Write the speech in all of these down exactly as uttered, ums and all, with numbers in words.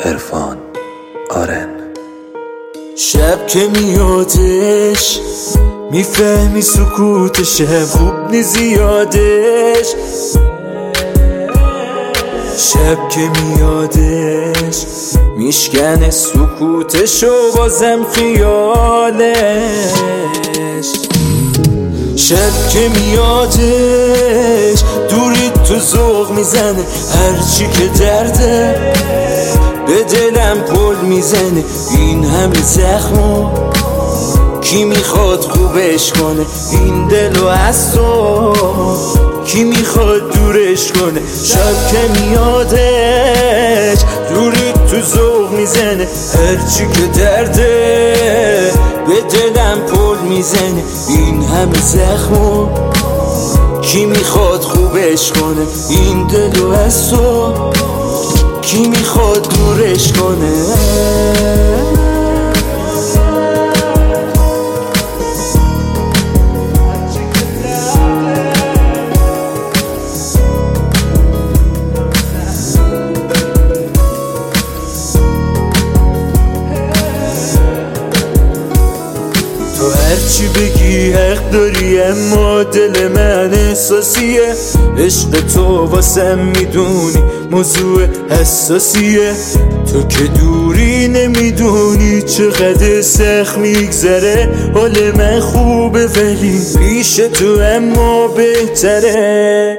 عرفان آرن. شب که میادش میفهمی سکوتش خوب نی زیادش. شب که میادش میشکنه سکوتش و بازم خیالش. شب که میادش دوری تو ذوق میزنه هرچی که درده به دلم پل میزنه. این همه زخمو کی میخواد خوبش کنه این دلو از تو کی میخواد دورش کنه. شب که میادش دوری تو ذوق میزنه هرچی که درده به دلم پل میزنه. این همه زخمو کی میخواد خوبش کنه این دلو از تو کی میخواد دورش کنه. تو هرچی بگی حق داری اما دل من احساسیه. عشق تو واسم میدونی موضوع حساسیه. تو که دوری نمیدونی چقدر سخت میگذره. حال من خوبه ولی پیش تو اما بهتره.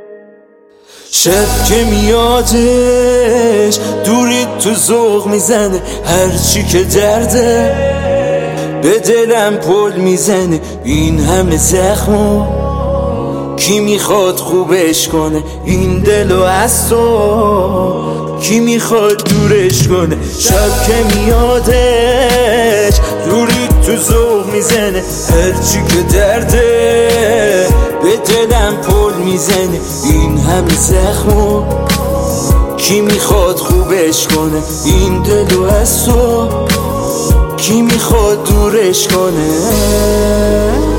شب که میادش دوری تو ذوق میزنه هرچی که درده به دلم پل میزنه. این همه زخمو کی میخواد خوبش کنه این دلو از تو کی میخواد دورش کنه. شب که میادش دوری تو ذوق میزنه هرچی که درده به دلم پل میزنه. این همه زخمو کی میخواد خوبش کنه این دلو از تو کی میخواد دورش کنه.